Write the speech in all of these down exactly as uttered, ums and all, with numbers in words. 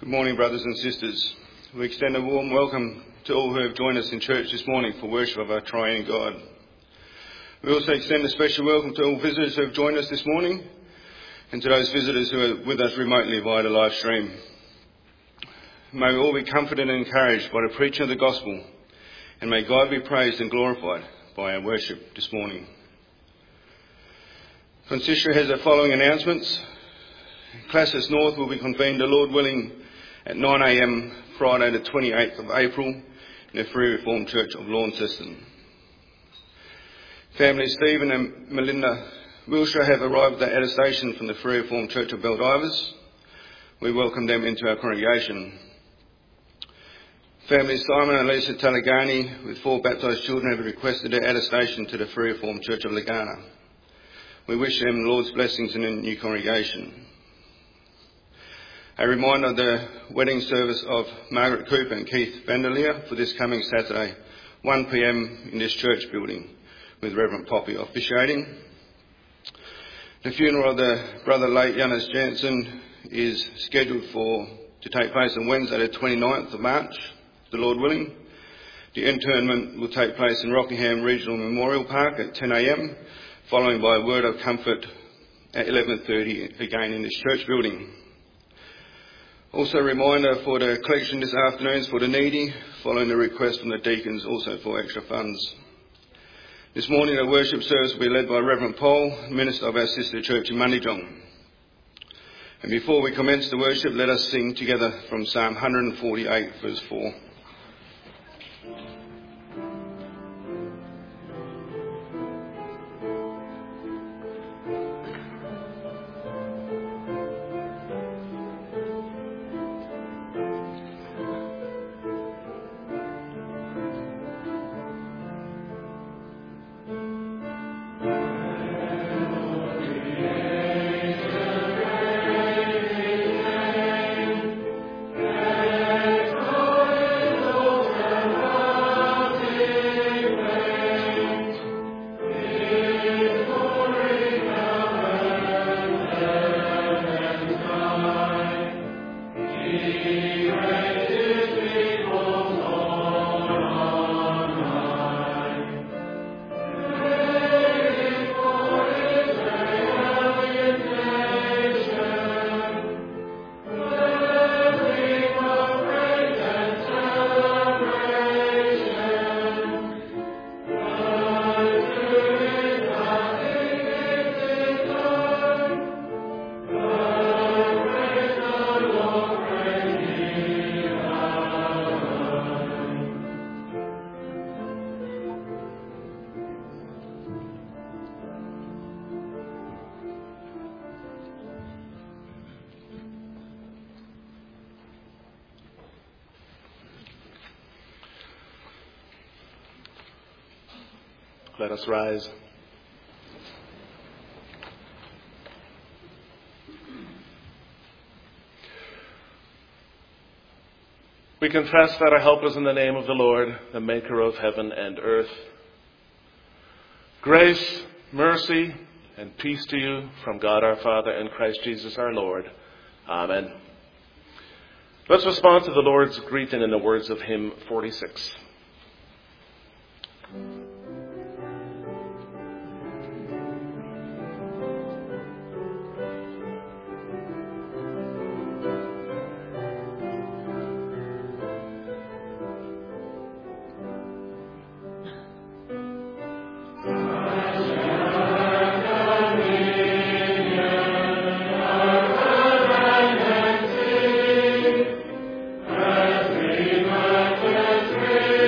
Good morning, brothers and sisters. We extend a warm welcome to all who have joined us in church this morning for worship of our triune God. We also extend a special welcome to all visitors who have joined us this morning and to those visitors who are with us remotely via the live stream. May we all be comforted and encouraged by the preaching of the gospel, and may God be praised and glorified by our worship this morning. Consistory has the following announcements. Classis North will be convened, the Lord willing, at nine a m Friday the twenty-eighth of April in the Free Reformed Church of Launceston. Family Stephen and Melinda Wilshire have arrived at attestation from the Free Reformed Church of Baldivis. We welcome them into our congregation. Family Simon and Lisa Talagani with four baptised children have requested their attestation to the Free Reformed Church of Legana. We wish them the Lord's blessings in the new congregation. A reminder of the wedding service of Margaret Cooper and Keith Vanderleer for this coming Saturday, one p m in this church building, with Reverend Poppy officiating. The funeral of the brother late Janus Jansen is scheduled for to take place on Wednesday the twenty-ninth of March, the Lord willing. The interment will take place in Rockingham Regional Memorial Park at ten a m, following by a word of comfort at eleven thirty again in this church building. Also a reminder for the collection this afternoon is for the needy, following the request from the deacons also for extra funds. This morning the worship service will be led by Reverend Paul, minister of our sister church in Manijong. And before we commence the worship, let us sing together from Psalm one forty-eight verse four. Let us rise. We confess that our help is in the name of the Lord, the maker of heaven and earth. Grace, mercy, and peace to you from God our Father and Christ Jesus our Lord. Amen. Let's respond to the Lord's greeting in the words of hymn forty-six. Praise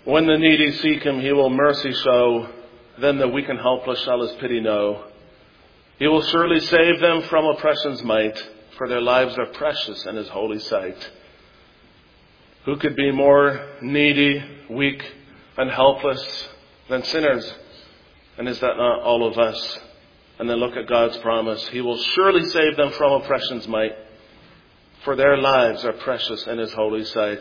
When the needy seek him, he will mercy show. Then the weak and helpless shall his pity know. He will surely save them from oppression's might, for their lives are precious in his holy sight. Who could be more needy, weak, and helpless than sinners? And is that not all of us? And then look at God's promise. He will surely save them from oppression's might, for their lives are precious in his holy sight.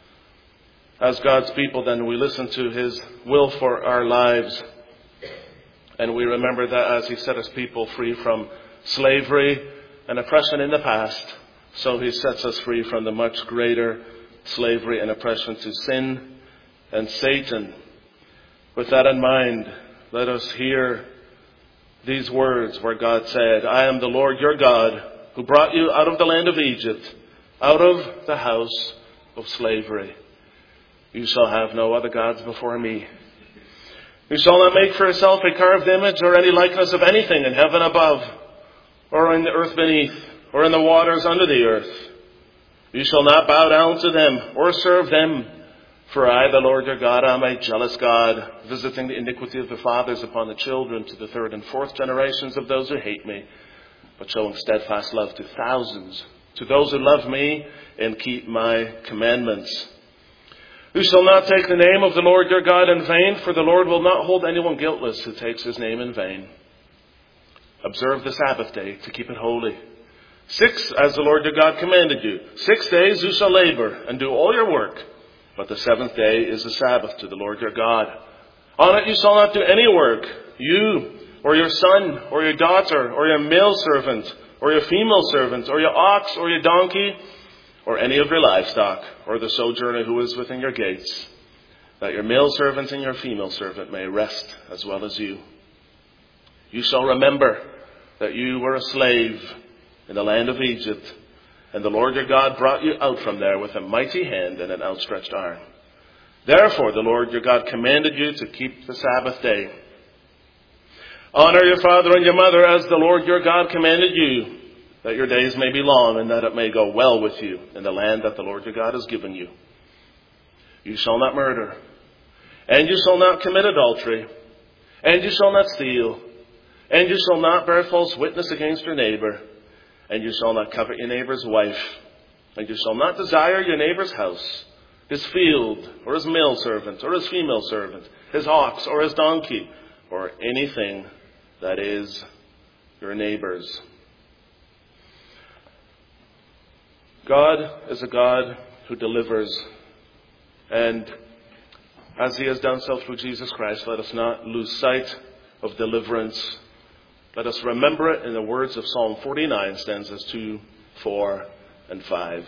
As God's people, then, we listen to his will for our lives. And we remember that as he set his people free from slavery and oppression in the past, so he sets us free from the much greater slavery and oppression to sin and Satan. With that in mind, let us hear these words where God said, I am the Lord your God, who brought you out of the land of Egypt, out of the house of slavery. You shall have no other gods before me. You shall not make for yourself a carved image or any likeness of anything in heaven above, or in the earth beneath, or in the waters under the earth. You shall not bow down to them or serve them. For I, the Lord your God, am a jealous God, visiting the iniquity of the fathers upon the children to the third and fourth generations of those who hate me, but showing steadfast love to thousands, to those who love me and keep my commandments. You shall not take the name of the Lord your God in vain, for the Lord will not hold anyone guiltless who takes his name in vain. Observe the Sabbath day to keep it holy. Six, as the Lord your God commanded you. Six days you shall labor and do all your work, but the seventh day is the Sabbath to the Lord your God. On it you shall not do any work, you or your son or your daughter or your male servant or your female servant or your ox or your donkey, or any of your livestock, or the sojourner who is within your gates, that your male servant and your female servant may rest as well as you. You shall remember that you were a slave in the land of Egypt, and the Lord your God brought you out from there with a mighty hand and an outstretched arm. Therefore the Lord your God commanded you to keep the Sabbath day. Honor your father and your mother as the Lord your God commanded you, that your days may be long and that it may go well with you in the land that the Lord your God has given you. You shall not murder, and you shall not commit adultery, and you shall not steal, and you shall not bear false witness against your neighbor, and you shall not covet your neighbor's wife, and you shall not desire your neighbor's house, his field, or his male servant, or his female servant, his ox, or his donkey, or anything that is your neighbor's. God is a God who delivers, and as he has done so through Jesus Christ, let us not lose sight of deliverance. Let us remember it in the words of Psalm forty-nine, stanzas two, four, and five.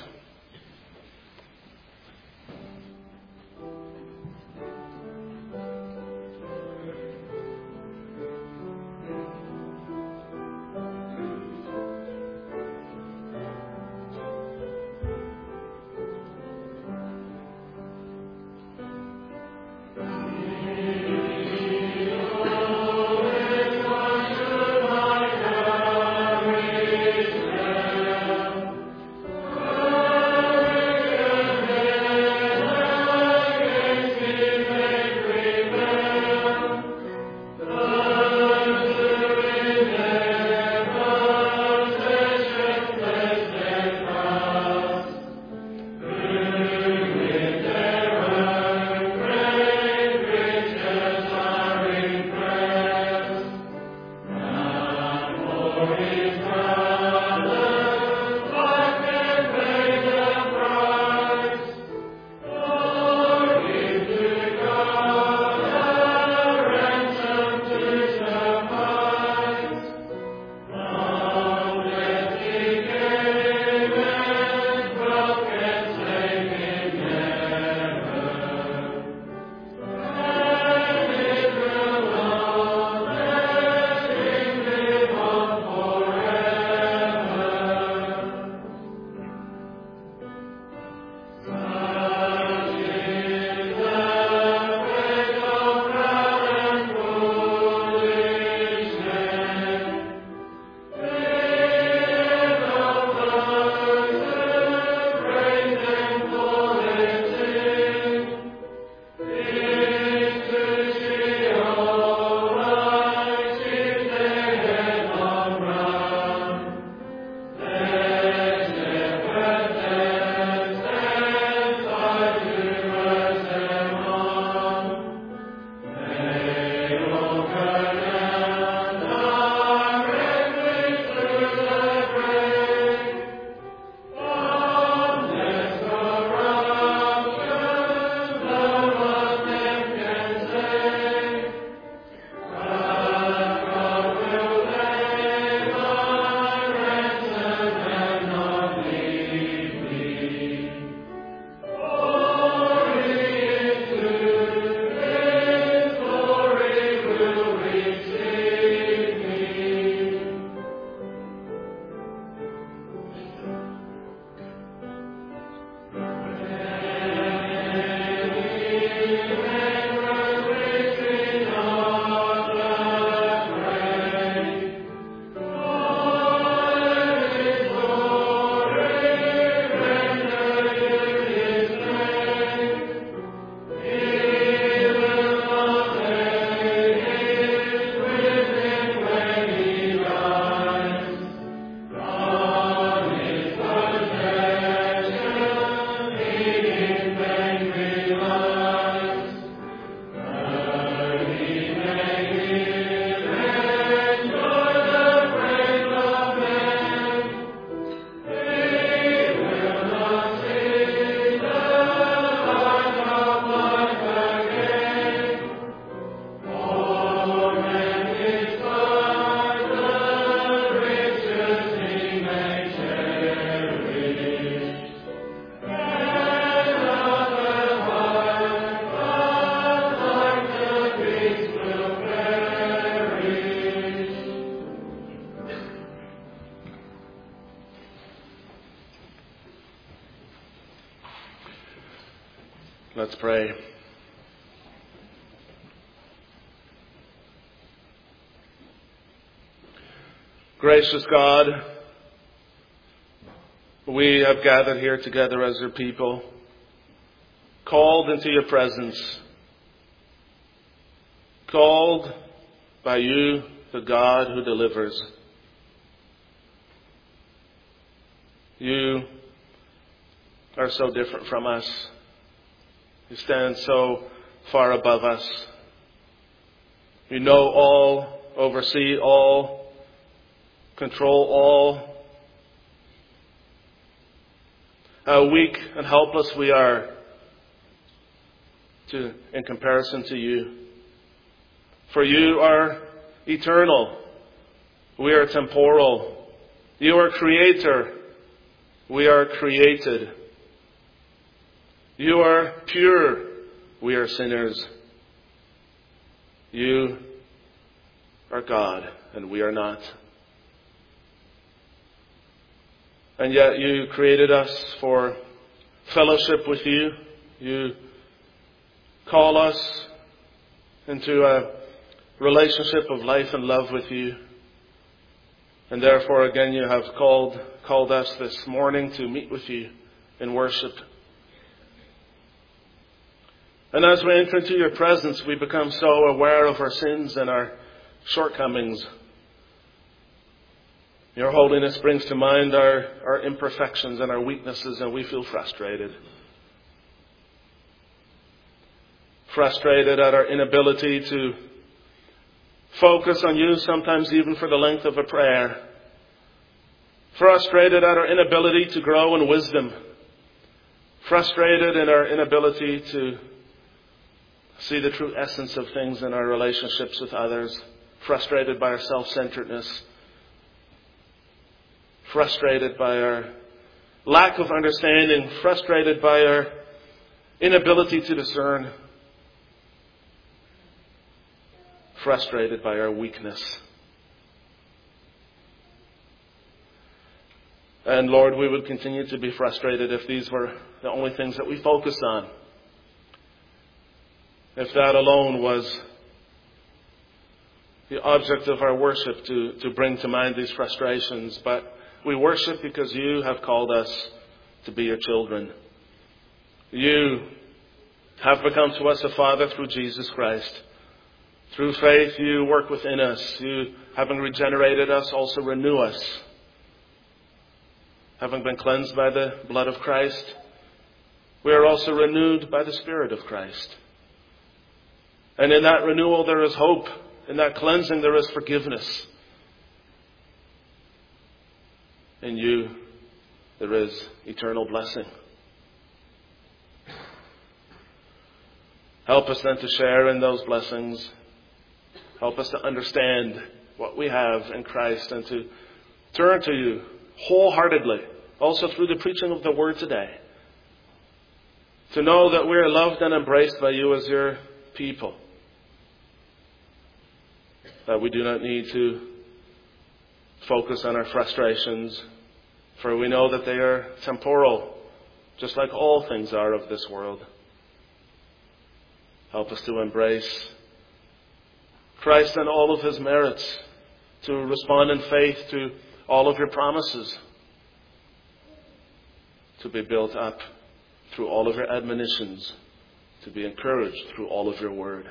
Let's pray. Gracious God, we have gathered here together as your people, called into your presence, called by you, the God who delivers. You are so different from us. You stand so far above us. You know all, oversee all, control all. How weak and helpless we are to, in comparison to you. For you are eternal. We are temporal. You are creator. We are created. You are pure. We are sinners. You are God, and we are not. And yet you created us for fellowship with you. You call us into a relationship of life and love with you. And therefore, again, you have called called us this morning to meet with you in worship. And as we enter into your presence, we become so aware of our sins and our shortcomings. Your holiness brings to mind our, our imperfections and our weaknesses, and we feel frustrated. Frustrated at our inability to focus on you, sometimes even for the length of a prayer. Frustrated at our inability to grow in wisdom. Frustrated in our inability to see the true essence of things in our relationships with others. Frustrated by our self-centeredness. Frustrated by our lack of understanding. Frustrated by our inability to discern. Frustrated by our weakness. And Lord, we would continue to be frustrated if these were the only things that we focus on. If that alone was the object of our worship, to, to bring to mind these frustrations. But we worship because you have called us to be your children. You have become to us a Father through Jesus Christ. Through faith, you work within us. You, having regenerated us, also renew us. Having been cleansed by the blood of Christ, we are also renewed by the Spirit of Christ. And in that renewal there is hope. In that cleansing there is forgiveness. In you there is eternal blessing. Help us then to share in those blessings. Help us to understand what we have in Christ and to turn to you wholeheartedly, also through the preaching of the Word today. To know that we are loved and embraced by you as your people. That we do not need to focus on our frustrations, for we know that they are temporal, just like all things are of this world. Help us to embrace Christ and all of his merits, to respond in faith to all of your promises, to be built up through all of your admonitions, to be encouraged through all of your word.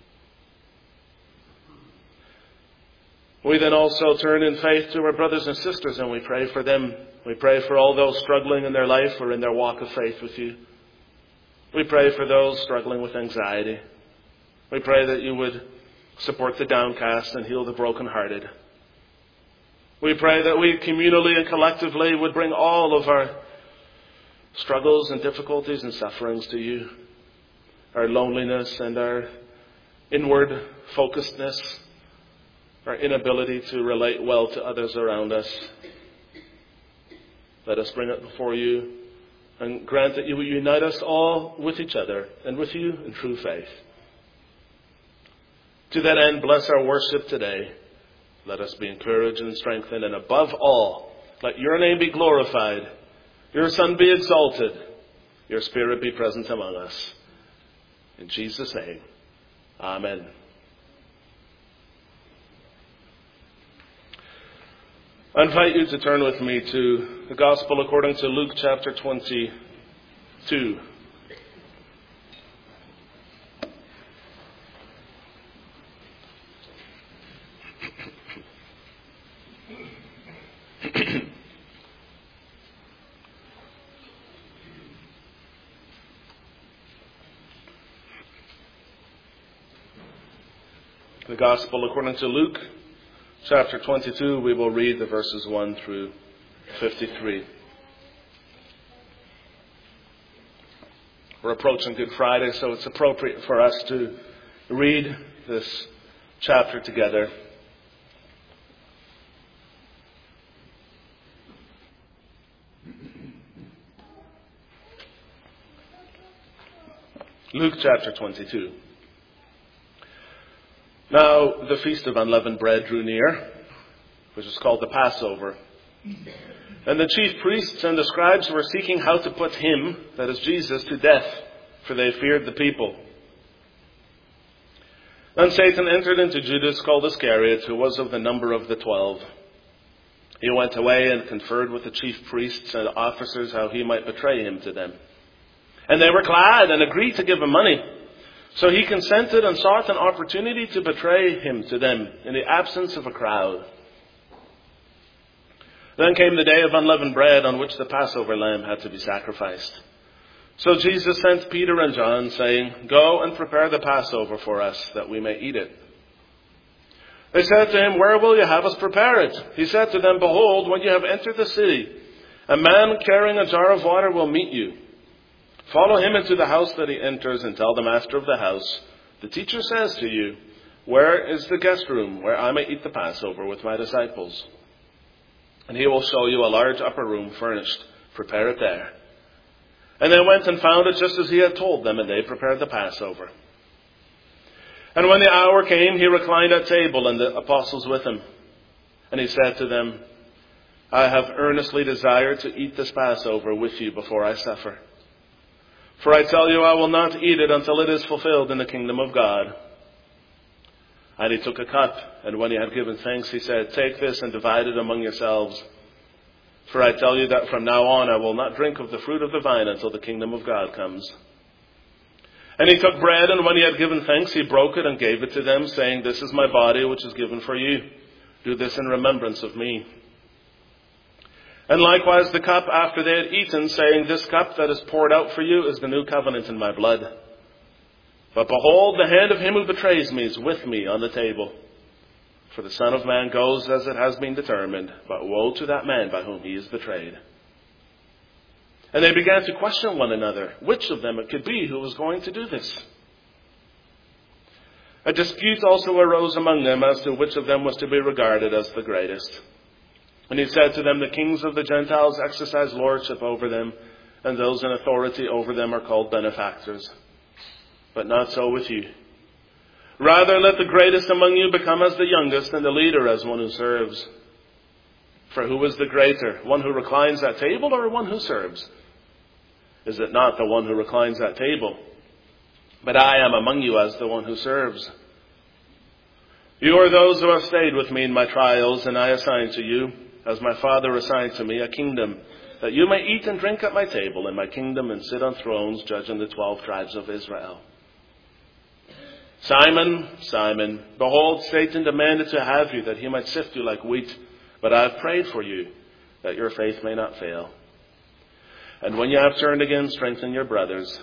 We then also turn in faith to our brothers and sisters and we pray for them. We pray for all those struggling in their life or in their walk of faith with you. We pray for those struggling with anxiety. We pray that you would support the downcast and heal the brokenhearted. We pray that we communally and collectively would bring all of our struggles and difficulties and sufferings to you. Our loneliness and our inward focusedness, our inability to relate well to others around us. Let us bring it before you and grant that you will unite us all with each other and with you in true faith. To that end, bless our worship today. Let us be encouraged and strengthened, and above all, let your name be glorified, your Son be exalted, your Spirit be present among us. In Jesus' name, amen. I invite you to turn with me to the Gospel according to Luke chapter twenty-two. The Gospel according to Luke, chapter twenty-two, we will read the verses one through fifty-three. We're approaching Good Friday, so it's appropriate for us to read this chapter together. Luke chapter twenty-two. Now the feast of unleavened bread drew near, which is called the Passover. And the chief priests and the scribes were seeking how to put him, that is Jesus, to death, for they feared the people. Then Satan entered into Judas, called Iscariot, who was of the number of the twelve. He went away and conferred with the chief priests and officers how he might betray him to them. And they were glad and agreed to give him money. So he consented and sought an opportunity to betray him to them in the absence of a crowd. Then came the day of unleavened bread on which the Passover lamb had to be sacrificed. So Jesus sent Peter and John, saying, "Go and prepare the Passover for us, that we may eat it." They said to him, "Where will you have us prepare it?" He said to them, "Behold, when you have entered the city, a man carrying a jar of water will meet you. Follow him into the house that he enters and tell the master of the house, 'The teacher says to you, where is the guest room where I may eat the Passover with my disciples?' And he will show you a large upper room furnished. Prepare it there." And they went and found it just as he had told them, and they prepared the Passover. And when the hour came, he reclined at table and the apostles with him. And he said to them, "I have earnestly desired to eat this Passover with you before I suffer. For I tell you, I will not eat it until it is fulfilled in the kingdom of God." And he took a cup, and when he had given thanks, he said, "Take this and divide it among yourselves. For I tell you that from now on I will not drink of the fruit of the vine until the kingdom of God comes." And he took bread, and when he had given thanks, he broke it and gave it to them, saying, "This is my body, which is given for you. Do this in remembrance of me." And likewise the cup after they had eaten, saying, "This cup that is poured out for you is the new covenant in my blood. But behold, the hand of him who betrays me is with me on the table. For the Son of Man goes as it has been determined, but woe to that man by whom he is betrayed." And they began to question one another, which of them it could be who was going to do this. A dispute also arose among them as to which of them was to be regarded as the greatest. And he said to them, "The kings of the Gentiles exercise lordship over them, and those in authority over them are called benefactors. But not so with you. Rather, let the greatest among you become as the youngest, and the leader as one who serves. For who is the greater, one who reclines at table or one who serves? Is it not the one who reclines at table? But I am among you as the one who serves. You are those who have stayed with me in my trials, and I assign to you, as my Father assigned to me, a kingdom, that you may eat and drink at my table in my kingdom and sit on thrones judging the twelve tribes of Israel. Simon, Simon, behold, Satan demanded to have you, that he might sift you like wheat, but I have prayed for you, that your faith may not fail. And when you have turned again, strengthen your brothers."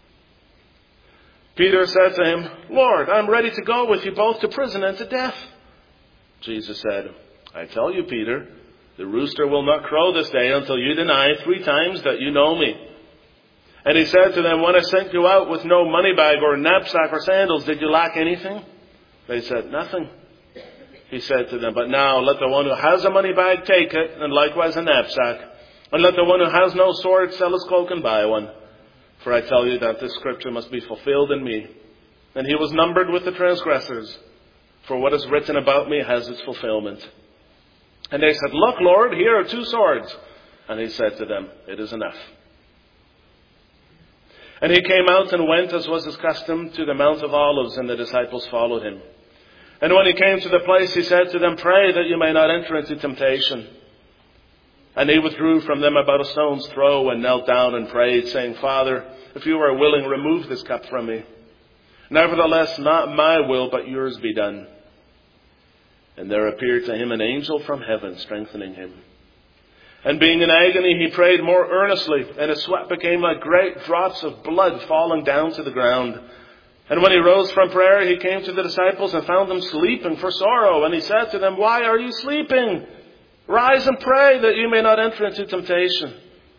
Peter said to him, "Lord, I am ready to go with you both to prison and to death." Jesus said, "I tell you, Peter, the rooster will not crow this day until you deny three times that you know me." And he said to them, "When I sent you out with no money bag or knapsack or sandals, did you lack anything?" They said, "Nothing." He said to them, "But now let the one who has a money bag take it, and likewise a knapsack. And let the one who has no sword sell his cloak and buy one. For I tell you that this scripture must be fulfilled in me." And he was numbered with the transgressors. For what is written about me has its fulfillment. And they said, "Look, Lord, here are two swords." And he said to them, "It is enough." And he came out and went, as was his custom, to the Mount of Olives, and the disciples followed him. And when he came to the place, he said to them, "Pray that you may not enter into temptation." And he withdrew from them about a stone's throw and knelt down and prayed, saying, "Father, if you are willing, remove this cup from me. Nevertheless, not my will, but yours be done." And there appeared to him an angel from heaven, strengthening him. And being in agony, he prayed more earnestly, and his sweat became like great drops of blood falling down to the ground. And when he rose from prayer, he came to the disciples and found them sleeping for sorrow. And he said to them, "Why are you sleeping? Rise and pray that you may not enter into temptation."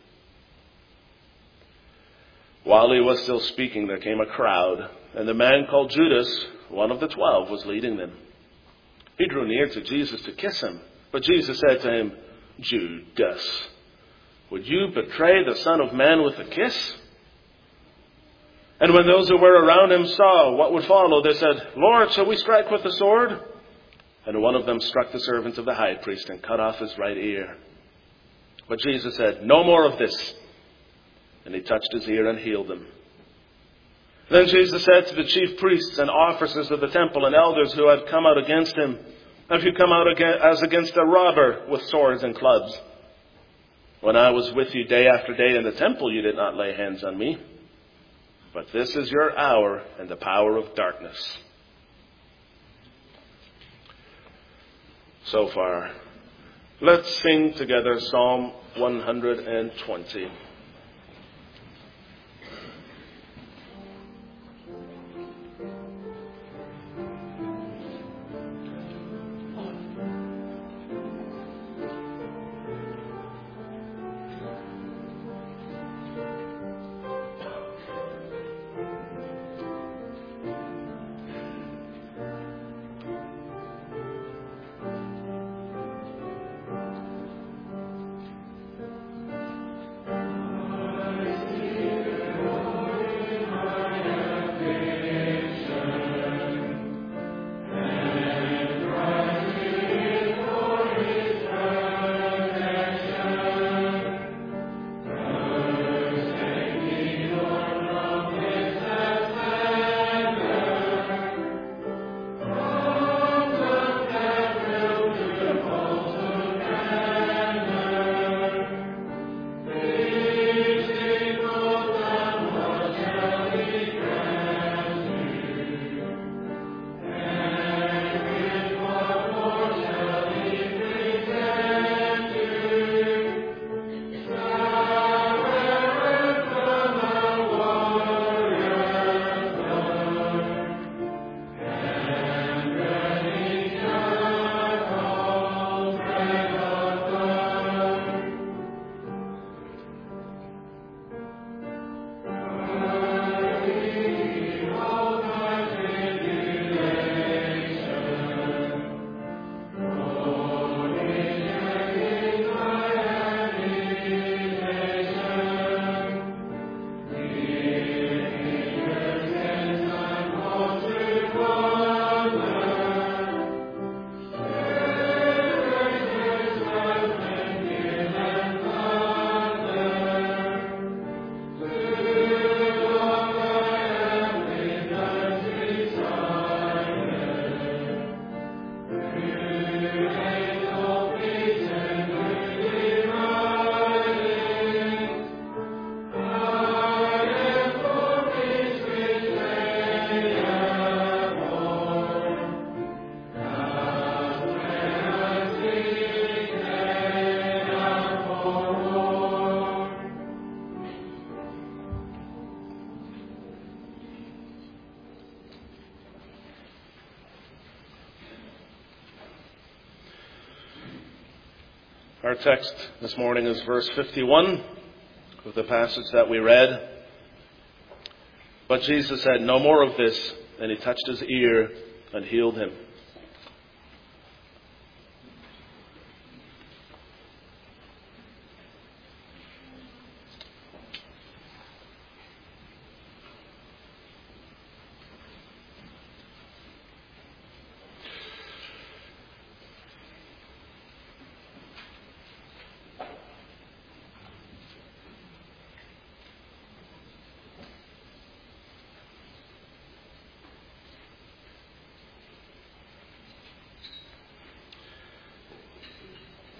While he was still speaking, there came a crowd, and the man called Judas, one of the twelve, was leading them. He drew near to Jesus to kiss him, but Jesus said to him, "Judas, would you betray the Son of Man with a kiss?" And when those who were around him saw what would follow, they said, "Lord, shall we strike with the sword?" And one of them struck the servant of the high priest and cut off his right ear. But Jesus said, "No more of this." And he touched his ear and healed him. Then Jesus said to the chief priests and officers of the temple and elders who had come out against him, "Have you come out as against a robber with swords and clubs? When I was with you day after day in the temple, you did not lay hands on me. But this is your hour and the power of darkness." So far, let's sing together Psalm one hundred twenty. Our text this morning is verse fifty-one of the passage that we read. But Jesus said, "No more of this." And he touched his ear and healed him.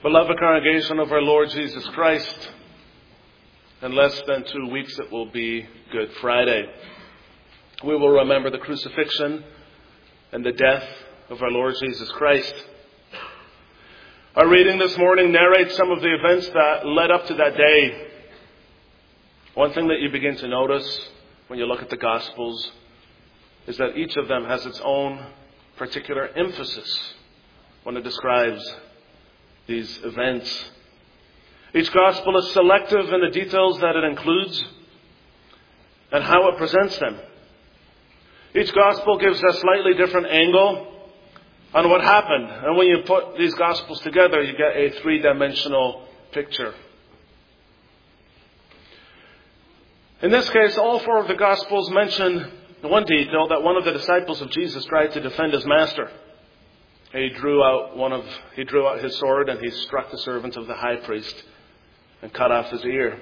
Beloved congregation of our Lord Jesus Christ, in less than two weeks it will be Good Friday. We will remember the crucifixion and the death of our Lord Jesus Christ. Our reading this morning narrates some of the events that led up to that day. One thing that you begin to notice when you look at the Gospels is that each of them has its own particular emphasis when it describes these events. Each gospel is selective in the details that it includes and how it presents them. Each gospel gives a slightly different angle on what happened. And when you put these gospels together, you get a three-dimensional picture. In this case, all four of the gospels mention one detail, that one of the disciples of Jesus tried to defend his master. He drew out one of he drew out his sword and he struck the servant of the high priest and cut off his ear.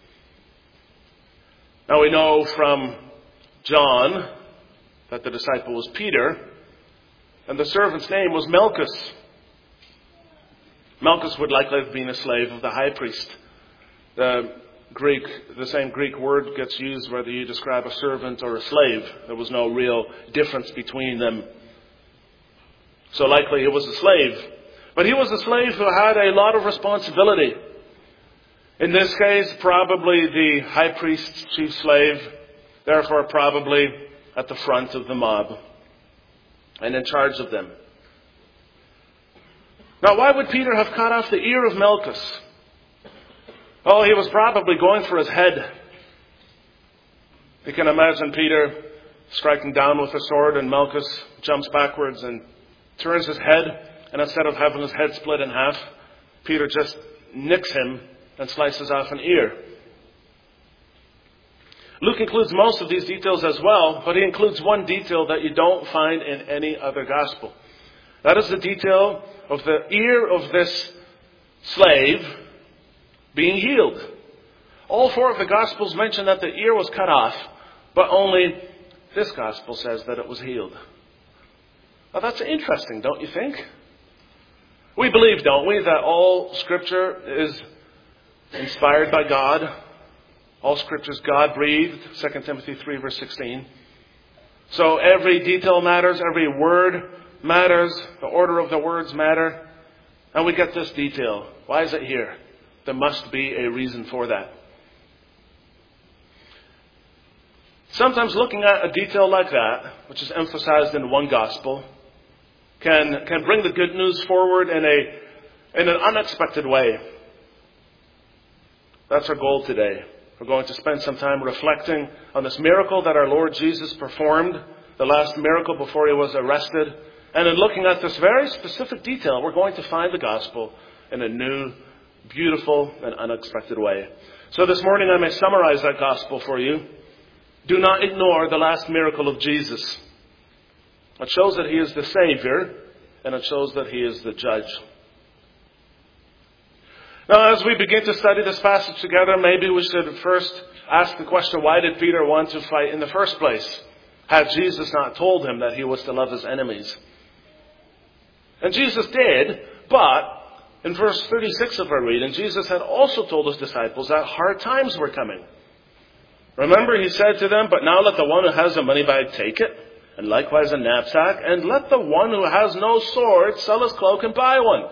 Now we know from John that the disciple was Peter, and the servant's name was Malchus. Malchus would likely have been a slave of the high priest. The Greek, the same Greek word gets used whether you describe a servant or a slave. There was no real difference between them. So likely he was a slave. But he was a slave who had a lot of responsibility. In this case, probably the high priest's chief slave, therefore probably at the front of the mob and in charge of them. Now, why would Peter have cut off the ear of Malchus? Oh, he was probably going for his head. You can imagine Peter striking down with a sword, and Malchus jumps backwards and turns his head, and instead of having his head split in half, Peter just nicks him and slices off an ear. Luke includes most of these details as well, but he includes one detail that you don't find in any other gospel. That is the detail of the ear of this slave being healed. All four of the Gospels mention that the ear was cut off, but only this Gospel says that it was healed. Now that's interesting, don't you think? We believe, don't we, that all Scripture is inspired by God. All Scripture is God-breathed, Second Timothy three, verse sixteen. So every detail matters, every word matters, the order of the words matter. And we get this detail. Why is it here? There must be a reason for that. Sometimes looking at a detail like that, which is emphasized in one gospel, can, can bring the good news forward in a in an unexpected way. That's our goal today. We're going to spend some time reflecting on this miracle that our Lord Jesus performed, the last miracle before he was arrested. And in looking at this very specific detail, we're going to find the gospel in a new, beautiful, and unexpected way. So this morning I may summarize that gospel for you. Do not ignore the last miracle of Jesus. It shows that he is the Savior, and it shows that he is the Judge. Now, as we begin to study this passage together, maybe we should first ask the question, why did Peter want to fight in the first place? Had Jesus not told him that he was to love his enemies? And Jesus did, but in verse thirty-six of our reading, Jesus had also told his disciples that hard times were coming. Remember, he said to them, but now let the one who has a money bag take it, and likewise a knapsack, and let the one who has no sword sell his cloak and buy one.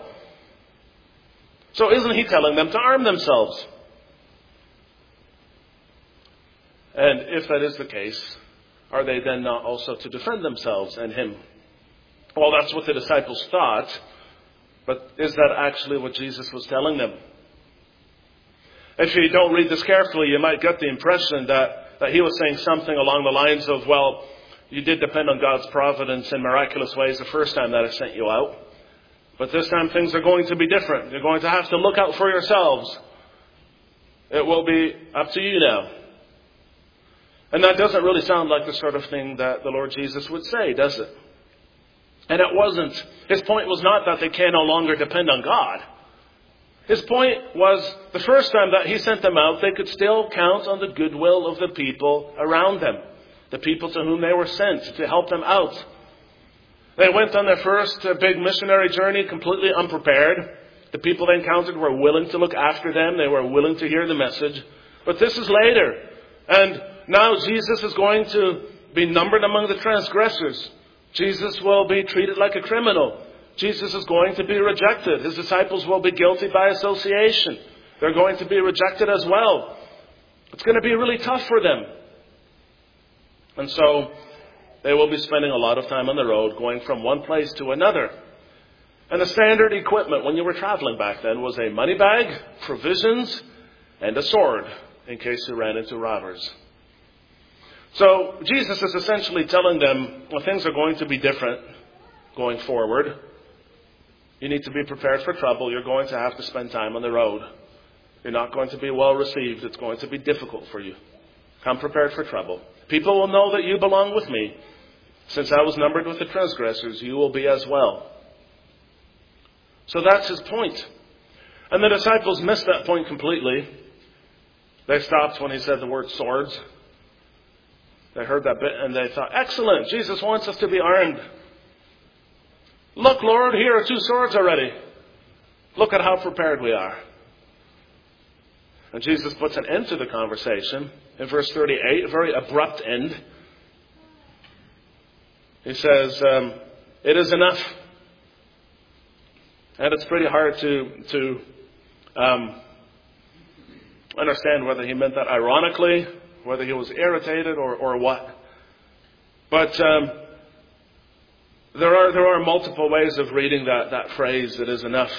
So isn't he telling them to arm themselves? And if that is the case, are they then not also to defend themselves and him? Well, that's what the disciples thought. But is that actually what Jesus was telling them? If you don't read this carefully, you might get the impression that, that he was saying something along the lines of, well, you did depend on God's providence in miraculous ways the first time that I sent you out. But this time things are going to be different. You're going to have to look out for yourselves. It will be up to you now. And that doesn't really sound like the sort of thing that the Lord Jesus would say, does it? And it wasn't. His point was not that they can no longer depend on God. His point was the first time that he sent them out, they could still count on the goodwill of the people around them. The people to whom they were sent to help them out. They went on their first big missionary journey completely unprepared. The people they encountered were willing to look after them. They were willing to hear the message. But this is later. And now Jesus is going to be numbered among the transgressors. Jesus will be treated like a criminal. Jesus is going to be rejected. His disciples will be guilty by association. They're going to be rejected as well. It's going to be really tough for them. And so they will be spending a lot of time on the road, going from one place to another. And the standard equipment when you were traveling back then was a money bag, provisions, and a sword in case you ran into robbers. So Jesus is essentially telling them, well, things are going to be different going forward. You need to be prepared for trouble. You're going to have to spend time on the road. You're not going to be well received. It's going to be difficult for you. Come prepared for trouble. People will know that you belong with me. Since I was numbered with the transgressors, you will be as well. So that's his point. And the disciples missed that point completely. They stopped when he said the word swords. They heard that bit and they thought, excellent, Jesus wants us to be armed. Look, Lord, here are two swords already. Look at how prepared we are. And Jesus puts an end to the conversation in verse thirty-eight, a very abrupt end. He says, um, it is enough. And it's pretty hard to, to um, understand whether he meant that ironically, whether he was irritated or, or what. But um, there are there are multiple ways of reading that, that phrase, it is enough.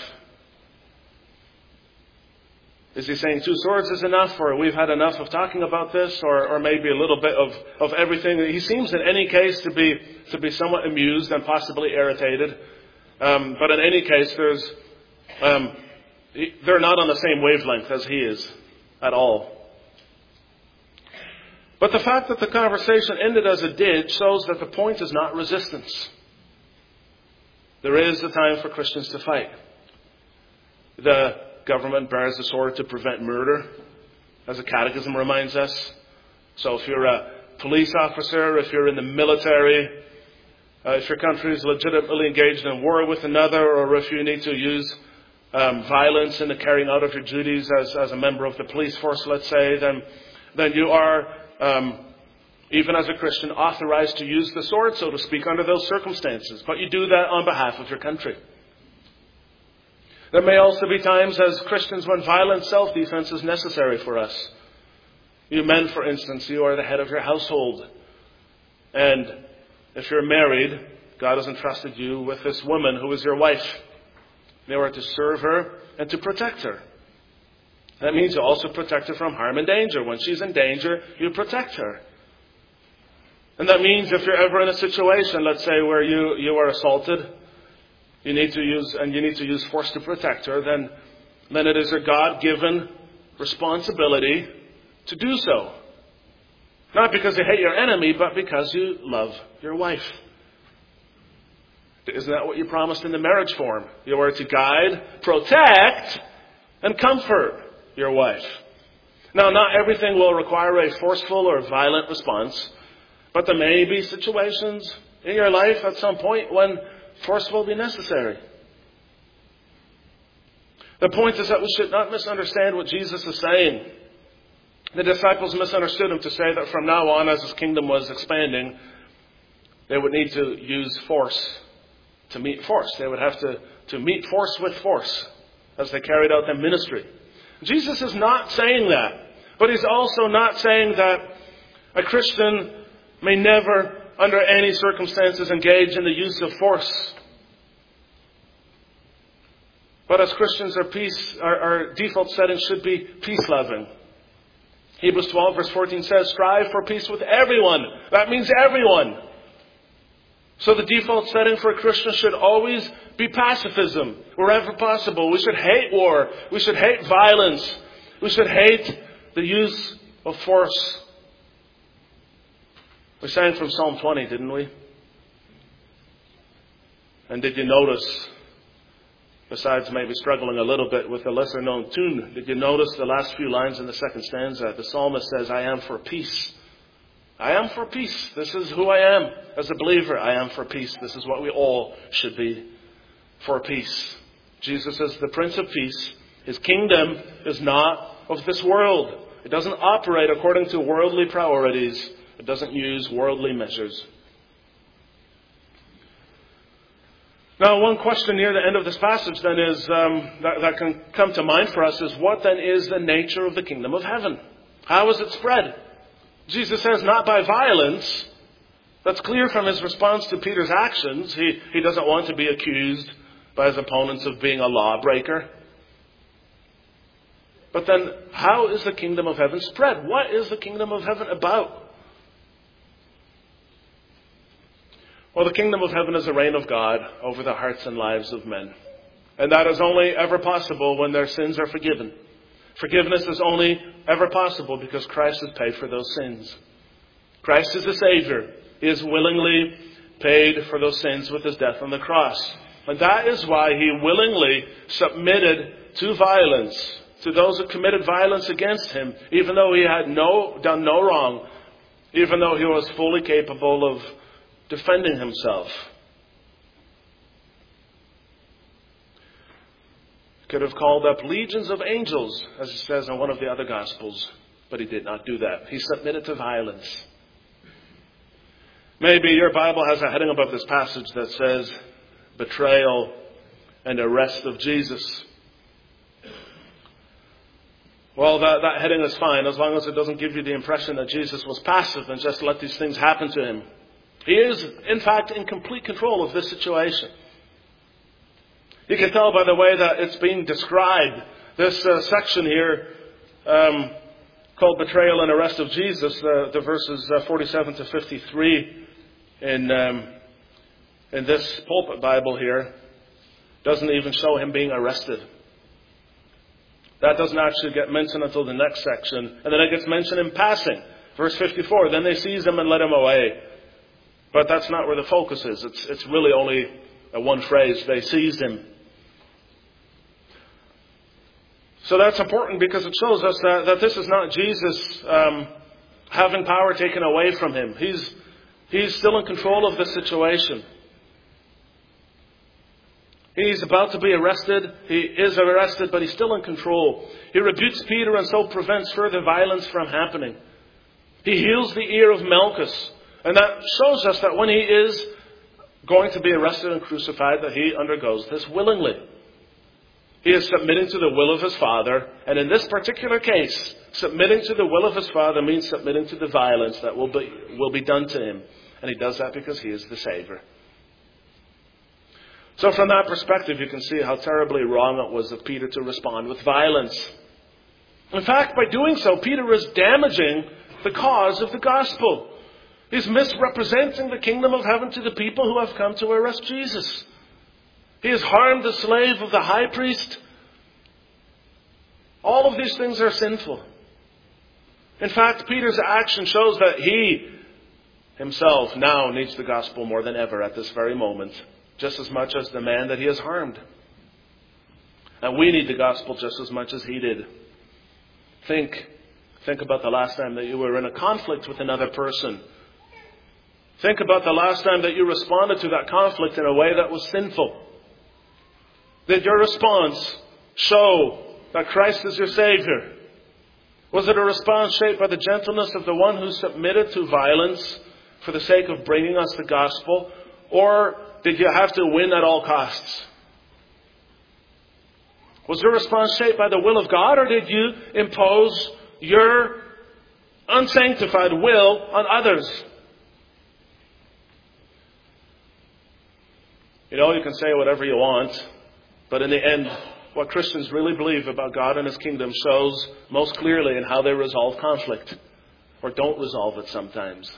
Is he saying two swords is enough, or we've had enough of talking about this, or, or maybe a little bit of, of everything? He seems in any case to be to be somewhat amused and possibly irritated. Um, but in any case, there's um, they're not on the same wavelength as he is at all. But the fact that the conversation ended as it did shows that the point is not resistance. There is a time for Christians to fight. The government bears the sword to prevent murder, as the Catechism reminds us. So if you're a police officer, if you're in the military, uh, if your country is legitimately engaged in war with another, or if you need to use um, violence in the carrying out of your duties as, as a member of the police force, let's say, then, then you are, um, even as a Christian, authorized to use the sword, so to speak, under those circumstances. But you do that on behalf of your country. There may also be times as Christians when violent self-defense is necessary for us. You men, for instance, you are the head of your household. And if you're married, God has entrusted you with this woman who is your wife. You are to serve her and to protect her. That means you also protect her from harm and danger. When she's in danger, you protect her. And that means if you're ever in a situation, let's say, where you, you are assaulted, you need to use and you need to use force to protect her, then, then it is a God-given responsibility to do so. Not because you hate your enemy, but because you love your wife. Isn't that what you promised in the marriage form? You are to guide, protect, and comfort your wife. Now, not everything will require a forceful or violent response, but there may be situations in your life at some point when force will be necessary. The point is that we should not misunderstand what Jesus is saying. The disciples misunderstood him to say that from now on, as his kingdom was expanding, they would need to use force to meet force. They would have to, to meet force with force as they carried out their ministry. Jesus is not saying that. But he's also not saying that a Christian may never, under any circumstances, engage in the use of force. But as Christians, our peace, our, our default setting should be peace-loving. Hebrews twelve verse fourteen says, strive for peace with everyone. That means everyone. So the default setting for a Christian should always be pacifism, wherever possible. We should hate war. We should hate violence. We should hate the use of force. We sang from Psalm twenty, didn't we? And did you notice, besides maybe struggling a little bit with the lesser known tune, did you notice the last few lines in the second stanza? The psalmist says, I am for peace. I am for peace. This is who I am as a believer. I am for peace. This is what we all should be, for peace. Jesus is the Prince of Peace. His kingdom is not of this world. It doesn't operate according to worldly priorities. It doesn't use worldly measures. Now, one question near the end of this passage then is, um, that, that can come to mind for us is, what then is the nature of the kingdom of heaven? How is it spread? Jesus says not by violence. That's clear from his response to Peter's actions. He, he doesn't want to be accused by his opponents of being a lawbreaker. But then, how is the kingdom of heaven spread? What is the kingdom of heaven about? Well, the kingdom of heaven is a reign of God over the hearts and lives of men. And that is only ever possible when their sins are forgiven. Forgiveness is only ever possible because Christ has paid for those sins. Christ is the Savior. He has willingly paid for those sins with his death on the cross. And that is why he willingly submitted to violence, to those who committed violence against him, even though he had no done no wrong, even though he was fully capable of defending himself. He could have called up legions of angels, as it says in one of the other Gospels, but he did not do that. He submitted to violence. Maybe your Bible has a heading above this passage that says, betrayal and arrest of Jesus. Well, that, that heading is fine as long as it doesn't give you the impression that Jesus was passive and just let these things happen to him. He is, in fact, in complete control of this situation. You can tell by the way that it's being described. This uh, section here, um, called Betrayal and Arrest of Jesus, uh, the verses uh, forty-seven to fifty-three in, um, in this pulpit Bible here, doesn't even show him being arrested. That doesn't actually get mentioned until the next section. And then it gets mentioned in passing. Verse fifty-four, then they seized him and led him away. But that's not where the focus is. It's, it's really only a one phrase, they seized him. So that's important because it shows us that, that this is not Jesus um, having power taken away from him. He's, he's still in control of the situation. He's about to be arrested. He is arrested, but he's still in control. He rebukes Peter and so prevents further violence from happening. He heals the ear of Malchus. And that shows us that when he is going to be arrested and crucified, that he undergoes this willingly. He is submitting to the will of his Father. And in this particular case, submitting to the will of his Father means submitting to the violence that will be, will be done to him. And he does that because he is the Savior. So from that perspective, you can see how terribly wrong it was of Peter to respond with violence. In fact, by doing so, Peter is damaging the cause of the gospel. He's misrepresenting the kingdom of heaven to the people who have come to arrest Jesus. He has harmed the slave of the high priest. All of these things are sinful. In fact, Peter's action shows that he himself now needs the gospel more than ever at this very moment, just as much as the man that he has harmed. And we need the gospel just as much as he did. Think, think about the last time that you were in a conflict with another person. Think about the last time that you responded to that conflict in a way that was sinful. Did your response show that Christ is your Savior? Was it a response shaped by the gentleness of the one who submitted to violence for the sake of bringing us the gospel? Or did you have to win at all costs? Was your response shaped by the will of God, or did you impose your unsanctified will on others? You know, you can say whatever you want, but in the end, what Christians really believe about God and His kingdom shows most clearly in how they resolve conflict, or don't resolve it sometimes.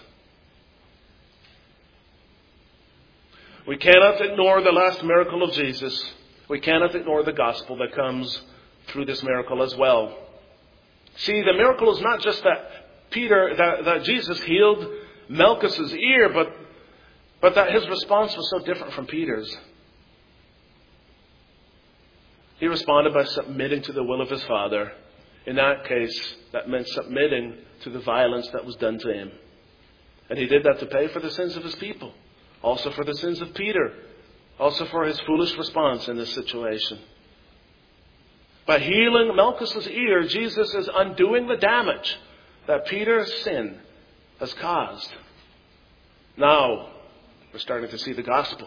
We cannot ignore the last miracle of Jesus. We cannot ignore the gospel that comes through this miracle as well. See, the miracle is not just that Peter, that, that Jesus healed Malchus's ear, but But that his response was so different from Peter's. He responded by submitting to the will of his Father. In that case, that meant submitting to the violence that was done to him. And he did that to pay for the sins of his people. Also for the sins of Peter. also for his foolish response in this situation. By healing Malchus's ear, Jesus is undoing the damage that Peter's sin has caused. Now, we're starting to see the gospel.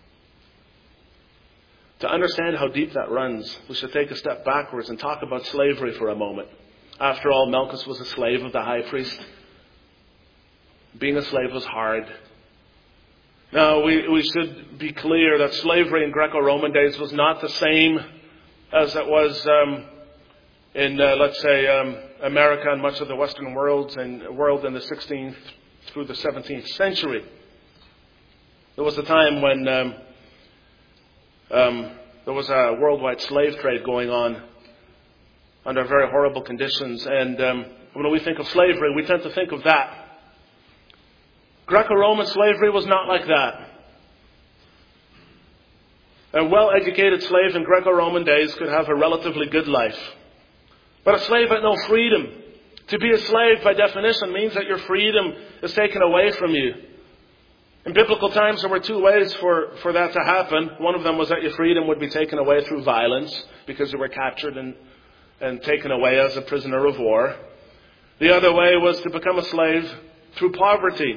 To understand how deep that runs, we should take a step backwards and talk about slavery for a moment. After all, Malchus was a slave of the high priest. Being a slave was hard. Now, we, we should be clear that slavery in Greco-Roman days was not the same as it was um, in, uh, let's say, um, America and much of the Western world, and world in the sixteenth through the seventeenth century. There was a time when um, um, there was a worldwide slave trade going on under very horrible conditions. And um, when we think of slavery, we tend to think of that. Greco-Roman slavery was not like that. A well-educated slave in Greco-Roman days could have a relatively good life. But a slave had no freedom. To be a slave, by definition, means that your freedom is taken away from you. In biblical times, there were two ways for, for that to happen. One of them was that your freedom would be taken away through violence, because you were captured and, and taken away as a prisoner of war. The other way was to become a slave through poverty.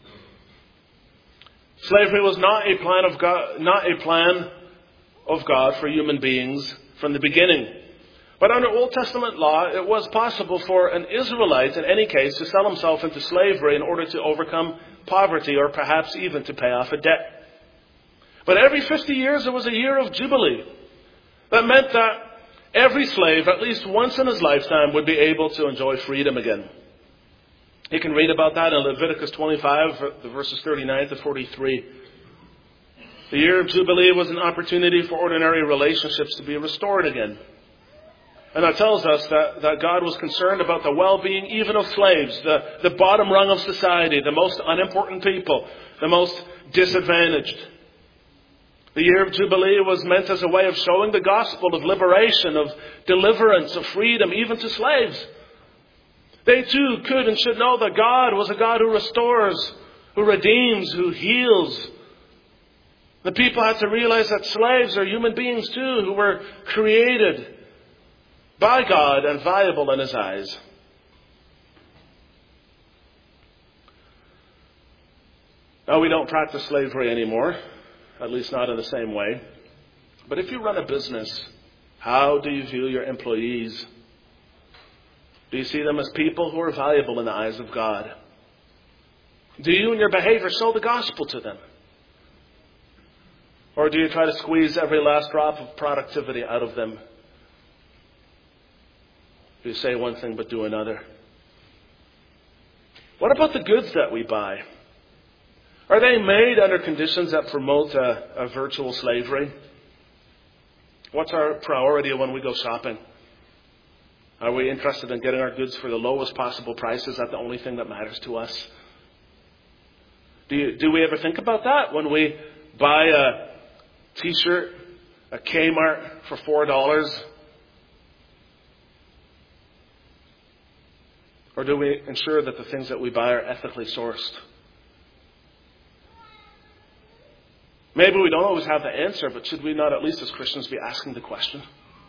Slavery was not a plan of God, not a plan of God for human beings from the beginning. But under Old Testament law, it was possible for an Israelite, in any case, to sell himself into slavery in order to overcome poverty, or perhaps even to pay off a debt. But every fifty years, there was a year of Jubilee. That meant that every slave, at least once in his lifetime, would be able to enjoy freedom again. You can read about that in Leviticus twenty-five, the verses thirty-nine to forty-three. The year of Jubilee was an opportunity for ordinary relationships to be restored again. And that tells us that, that God was concerned about the well-being even of slaves, the, the bottom rung of society, the most unimportant people, the most disadvantaged. The year of Jubilee was meant as a way of showing the gospel of liberation, of deliverance, of freedom, even to slaves. They too could and should know that God was a God who restores, who redeems, who heals. The people had to realize that slaves are human beings too, who were created by God and valuable in His eyes. Now, we don't practice slavery anymore, at least not in the same way. But if you run a business, how do you view your employees? Do you see them as people who are valuable in the eyes of God? Do you in your behavior show the gospel to them? Or do you try to squeeze every last drop of productivity out of them? Do you say one thing but do another? What about the goods that we buy? Are they made under conditions that promote a, a virtual slavery? What's our priority when we go shopping? Are we interested in getting our goods for the lowest possible price? Is that the only thing that matters to us? Do you, do we ever think about that when we buy a T-shirt, a Kmart for four dollars? Or do we ensure that the things that we buy are ethically sourced? Maybe we don't always have the answer, but should we not, at least as Christians, be asking the question?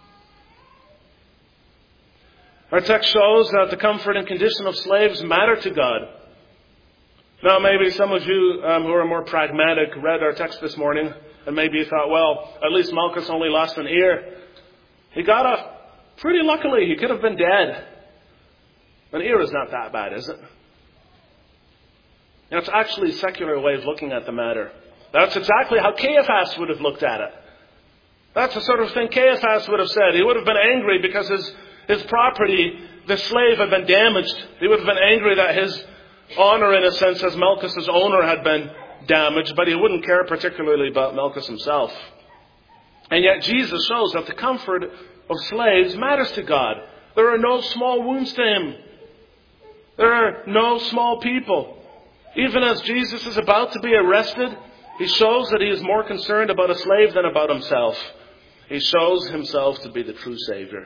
Our text shows that the comfort and condition of slaves matter to God. Now, maybe some of you um, who are more pragmatic read our text this morning, and maybe you thought, well, at least Malchus only lost an ear. He got off pretty luckily. He could have been dead. An ear is not that bad, is it? And it's actually a secular way of looking at the matter. That's exactly how Caiaphas would have looked at it. That's the sort of thing Caiaphas would have said. He would have been angry because his, his property, the slave, had been damaged. He would have been angry that his honor, in a sense, as Malchus' owner, had been damaged, but he wouldn't care particularly about Malchus himself. And yet Jesus shows that the comfort of slaves matters to God. There are no small wounds to Him. There are no small people. Even as Jesus is about to be arrested, He shows that He is more concerned about a slave than about Himself. He shows Himself to be the true Savior.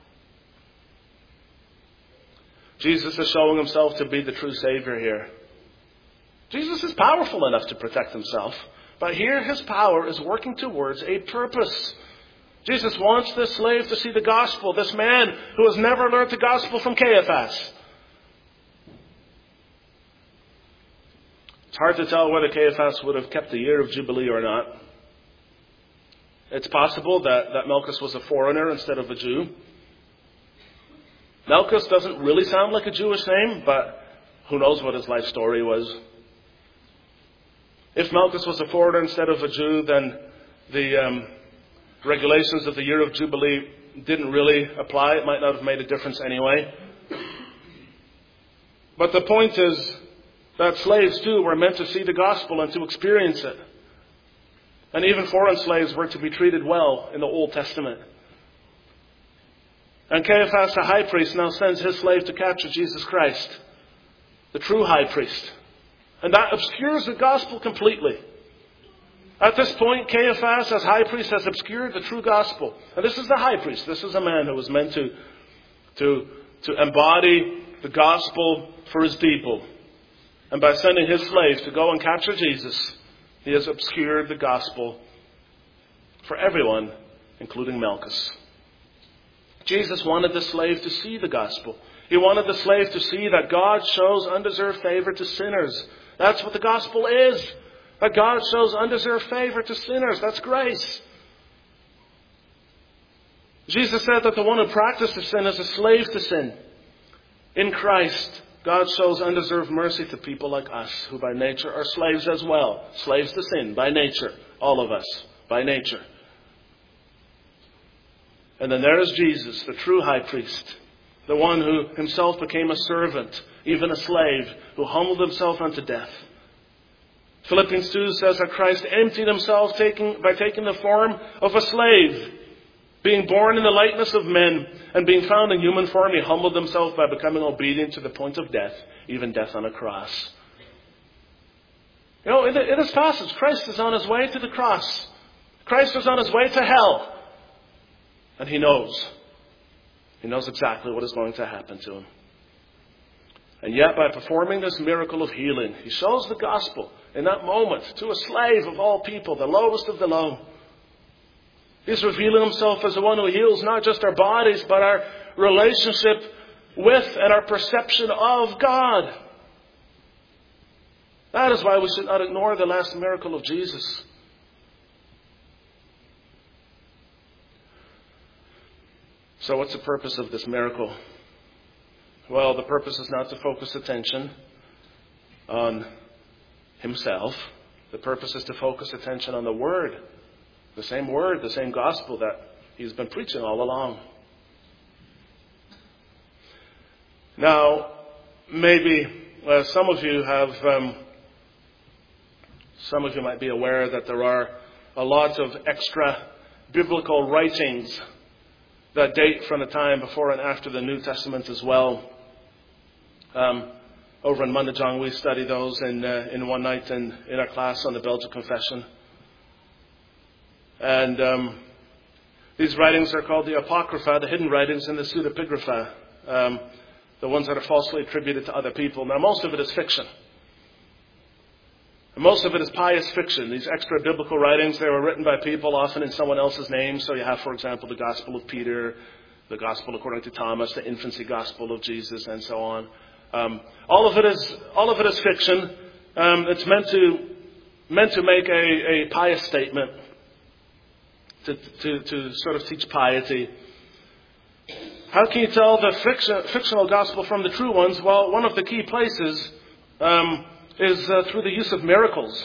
Jesus is showing Himself to be the true Savior here. Jesus is powerful enough to protect Himself, But here his power is working towards a purpose. Jesus wants this slave to see the gospel, this man who has never learned the gospel from Caiaphas. It's hard to tell whether Caiaphas would have kept the year of Jubilee or not. It's possible that, that Malchus was a foreigner instead of a Jew. Malchus doesn't really sound like a Jewish name, but who knows what his life story was. If Malchus was a foreigner instead of a Jew, then the um, regulations of the year of Jubilee didn't really apply. It might not have made a difference anyway. But the point is that slaves too were meant to see the gospel and to experience it. And even foreign slaves were to be treated well in the Old Testament. And Caiaphas, the high priest, now sends his slave to capture Jesus Christ, the true high priest. And that obscures the gospel completely. At this point, Caiaphas, as high priest, has obscured the true gospel. And this is the high priest. This is a man who was meant to, to, to embody the gospel for his people. And by sending his slave to go and capture Jesus, he has obscured the gospel for everyone, including Malchus. Jesus wanted the slave to see the gospel. He wanted the slave to see that God shows undeserved favor to sinners. That's what the gospel is. That God shows undeserved favor to sinners. That's grace. Jesus said that the one who practices sin is a slave to sin. In Christ, God shows undeserved mercy to people like us, who by nature are slaves as well. Slaves to sin, by nature. All of us, by nature. And then there is Jesus, the true high priest. The one who himself became a servant, even a slave, who humbled himself unto death. Philippians two says that Christ emptied himself taking, by taking the form of a slave. Being born in the likeness of men and being found in human form, he humbled himself by becoming obedient to the point of death, even death on a cross. You know, in, the, in this passage, Christ is on his way to the cross. Christ is on his way to hell. And he knows. He knows exactly what is going to happen to him. And yet, by performing this miracle of healing, he shows the gospel in that moment to a slave of all people, the lowest of the low. He's revealing himself as the one who heals not just our bodies, but our relationship with and our perception of God. That is why we should not ignore the last miracle of Jesus. So what's the purpose of this miracle? Well, the purpose is not to focus attention on himself. The purpose is to focus attention on the Word. The same Word, the same gospel that he's been preaching all along. Now, maybe uh, some of you have, um, some of you might be aware that there are a lot of extra biblical writings that date from the time before and after the New Testament as well. Um, over in Mundajong, we study those in uh, in one night in, in our class on the Belgian Confession. And um, these writings are called the Apocrypha, the hidden writings, and the Pseudepigrapha, um, the ones that are falsely attributed to other people. Now, most of it is fiction. And most of it is pious fiction. These extra biblical writings, they were written by people, often in someone else's name. So you have, for example, the Gospel of Peter, the Gospel according to Thomas, the infancy Gospel of Jesus, and so on. Um, all of it is all of it is fiction. Um, it's meant to meant to make a, a pious statement, to, to to sort of teach piety. How can you tell the fiction, fictional gospel from the true ones? Well, one of the key places um, is uh, through the use of miracles.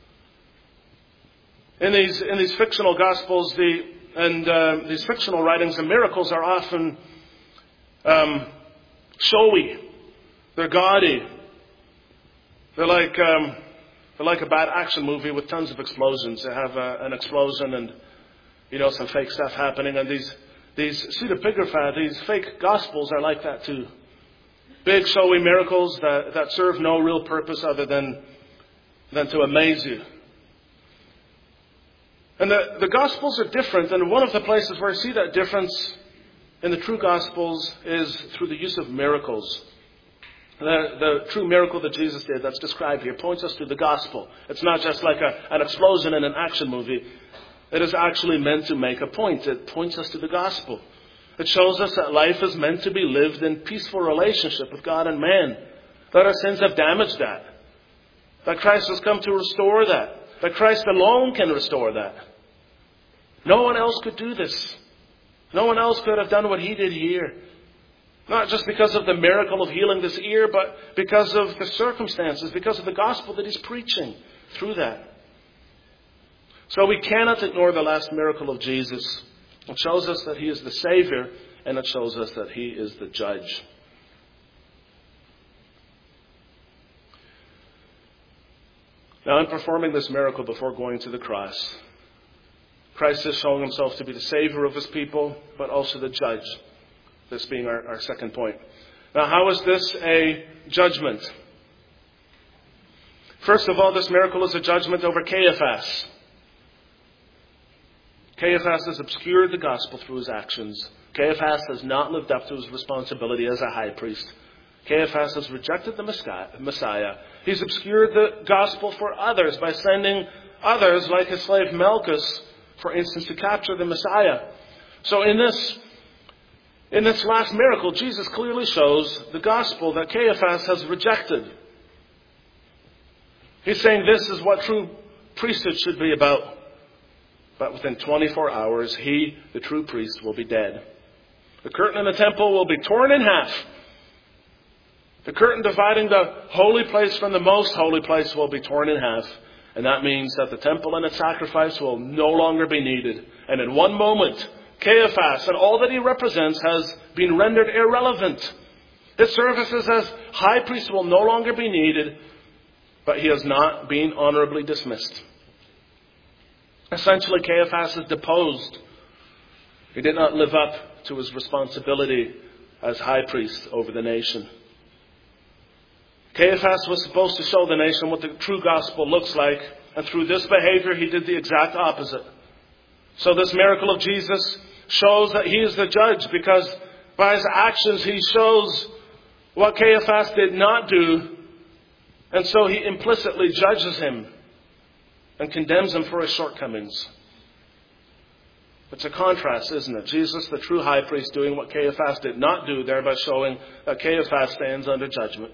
In these in these fictional gospels, the and uh, these fictional writings, the miracles are often um, showy. They're gaudy. They're like um, they're like a bad action movie with tons of explosions. They have uh, an explosion and you know some fake stuff happening. And these these pseudepigrapha, these fake gospels, are like that too. Big showy miracles that, that serve no real purpose other than than to amaze you. And the, the Gospels are different, and one of the places where I see that difference in the true Gospels is through the use of miracles. The, the true miracle that Jesus did that's described here points us to the gospel. It's not just like a, an explosion in an action movie. It is actually meant to make a point. It points us to the gospel. It shows us that life is meant to be lived in peaceful relationship with God and man. That our sins have damaged that. That Christ has come to restore that. That Christ alone can restore that. No one else could do this. No one else could have done what he did here. Not just because of the miracle of healing this ear, but because of the circumstances, because of the gospel that he's preaching through that. So we cannot ignore the last miracle of Jesus. It shows us that he is the Savior, and it shows us that he is the judge. Now, in performing this miracle before going to the cross, Christ is showing himself to be the Savior of his people, but also the judge. This being our, our second point. Now, how is this a judgment? First of all, this miracle is a judgment over Caiaphas. Caiaphas has obscured the gospel through his actions. Caiaphas has not lived up to his responsibility as a high priest. Caiaphas has rejected the Messiah. He's obscured the gospel for others by sending others, like his slave Malchus, for instance, to capture the Messiah. So in this, in this last miracle, Jesus clearly shows the gospel that Caiaphas has rejected. He's saying this is what true priesthood should be about. But within twenty-four hours, he, the true priest, will be dead. The curtain in the temple will be torn in half. The curtain dividing the holy place from the most holy place will be torn in half. And that means that the temple and its sacrifice will no longer be needed. And in one moment, Caiaphas and all that he represents has been rendered irrelevant. His services as high priest will no longer be needed, but he has not been honorably dismissed. Essentially, Caiaphas is deposed. He did not live up to his responsibility as high priest over the nation. Caiaphas was supposed to show the nation what the true gospel looks like, and through this behavior he did the exact opposite. So this miracle of Jesus shows that he is the judge, because by his actions he shows what Caiaphas did not do, and so he implicitly judges him and condemns him for his shortcomings. It's a contrast, isn't it? Jesus, the true high priest, doing what Caiaphas did not do, thereby showing that Caiaphas stands under judgment.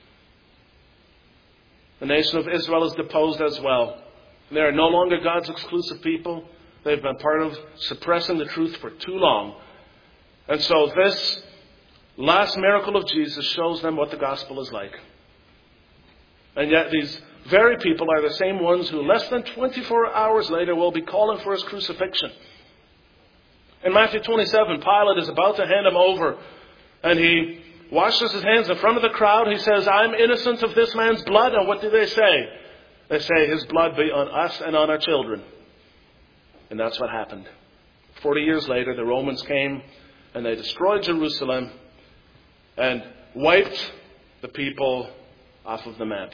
The nation of Israel is deposed as well. They are no longer God's exclusive people. They've been part of suppressing the truth for too long. And so this last miracle of Jesus shows them what the gospel is like. And yet these very people are the same ones who less than twenty-four hours later will be calling for his crucifixion. In Matthew twenty-seven, Pilate is about to hand him over, and he washes his hands in front of the crowd. He says, "I'm innocent of this man's blood." And what do they say? They say, "His blood be on us and on our children." And that's what happened. Forty years later, the Romans came and they destroyed Jerusalem and wiped the people off of the map.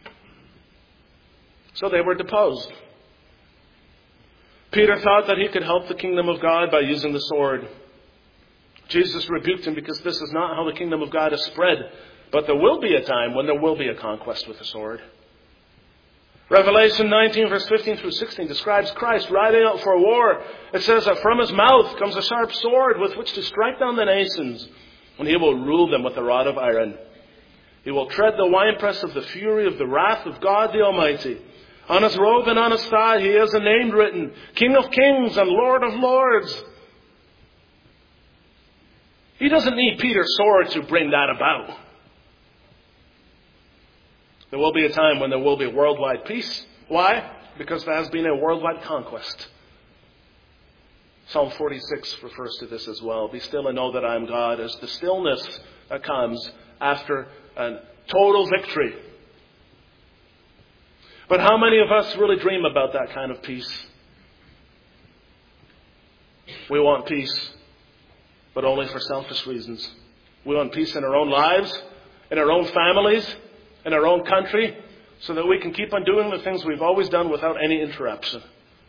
So they were deposed. Peter thought that he could help the kingdom of God by using the sword. Jesus rebuked him because this is not how the kingdom of God is spread. But there will be a time when there will be a conquest with the sword. Revelation nineteen, verse fifteen through sixteen describes Christ riding out for war. It says that from his mouth comes a sharp sword with which to strike down the nations, and he will rule them with a rod of iron. He will tread the winepress of the fury of the wrath of God the Almighty. On his robe and on his thigh he has a name written, King of Kings and Lord of Lords. He doesn't need Peter's sword to bring that about. There will be a time when there will be worldwide peace. Why? Because there has been a worldwide conquest. Psalm forty-six refers to this as well. Be still and know that I am God, as the stillness that comes after a total victory. But how many of us really dream about that kind of peace? We want peace, but only for selfish reasons. We want peace in our own lives, in our own families, in our own country, so that we can keep on doing the things we've always done without any interruption.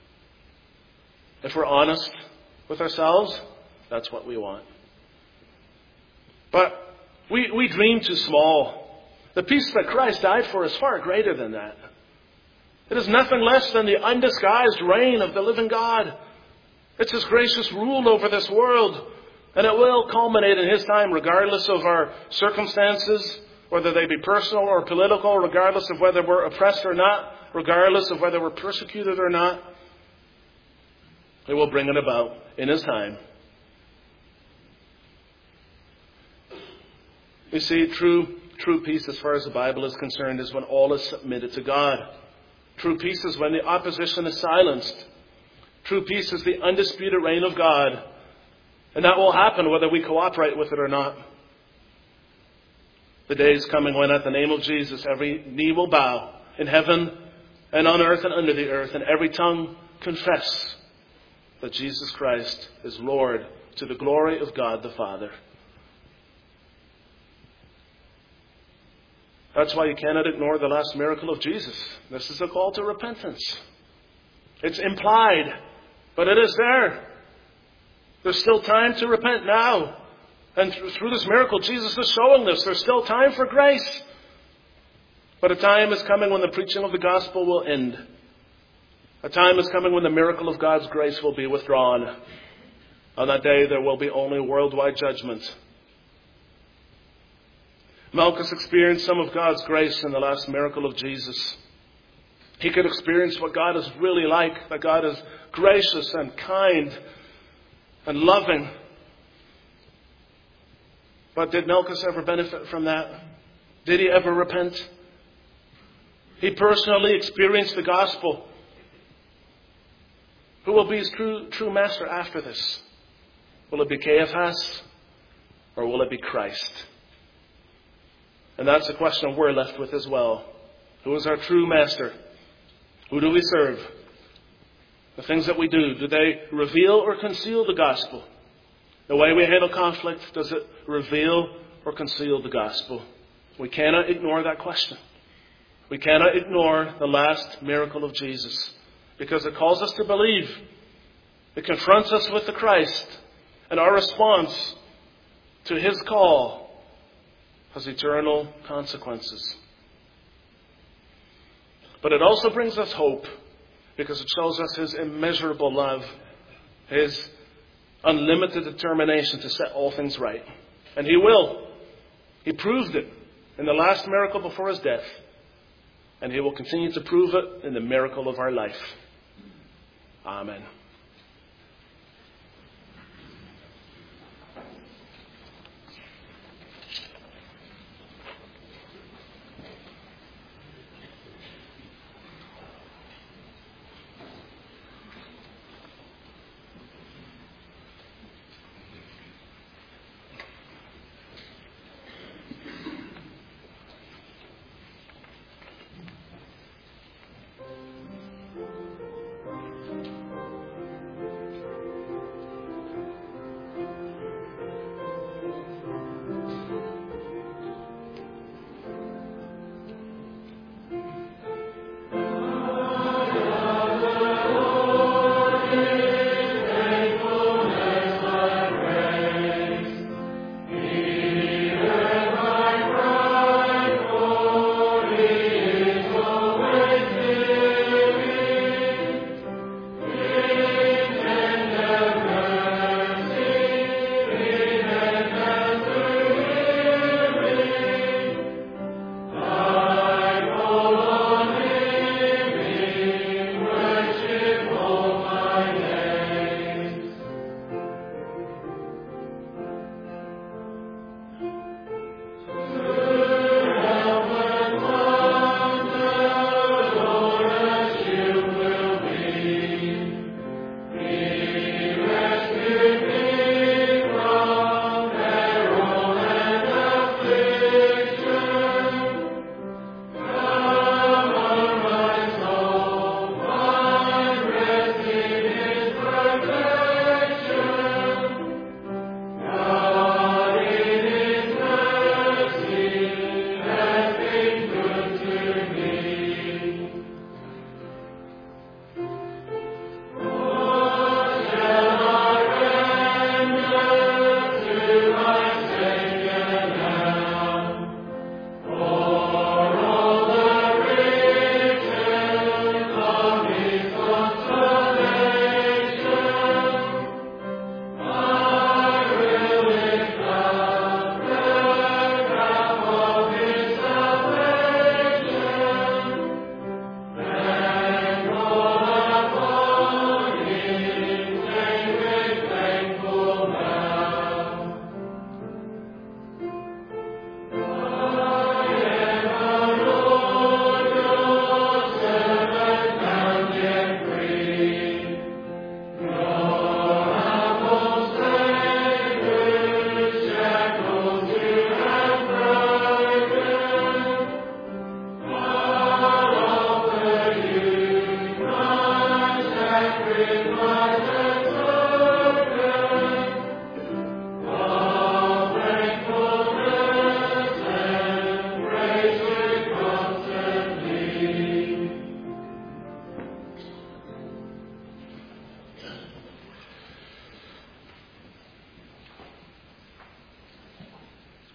If we're honest with ourselves, that's what we want. But we, we dream too small. The peace that Christ died for is far greater than that. It is nothing less than the undisguised reign of the living God. It's His gracious rule over this world. And it will culminate in His time regardless of our circumstances, whether they be personal or political, regardless of whether we're oppressed or not, regardless of whether we're persecuted or not. He will bring it about in His time. You see, true, true peace as far as the Bible is concerned is when all is submitted to God. True peace is when the opposition is silenced. True peace is the undisputed reign of God. And that will happen whether we cooperate with it or not. The day is coming when at the name of Jesus every knee will bow in heaven and on earth and under the earth, and every tongue confess that Jesus Christ is Lord to the glory of God the Father. That's why you cannot ignore the last miracle of Jesus. This is a call to repentance. It's implied, but it is there. There's still time to repent now. And through this miracle, Jesus is showing this. There's still time for grace. But a time is coming when the preaching of the gospel will end. A time is coming when the miracle of God's grace will be withdrawn. On that day, there will be only worldwide judgment. Malchus experienced some of God's grace in the last miracle of Jesus. He could experience what God is really like, that God is gracious and kind and loving. But did Malchus ever benefit from that? Did he ever repent? He personally experienced the gospel. Who will be his true, true master after this? Will it be Caiaphas or will it be Christ? And that's a question we're left with as well. Who is our true master? Who do we serve? The things that we do, do they reveal or conceal the gospel? The way we handle conflict, does it reveal or conceal the gospel? We cannot ignore that question. We cannot ignore the last miracle of Jesus, because it calls us to believe. It confronts us with the Christ, and our response to His call has eternal consequences. But it also brings us hope, because it shows us His immeasurable love, His unlimited determination to set all things right. And He will. He proved it in the last miracle before His death. And He will continue to prove it in the miracle of our life. Amen.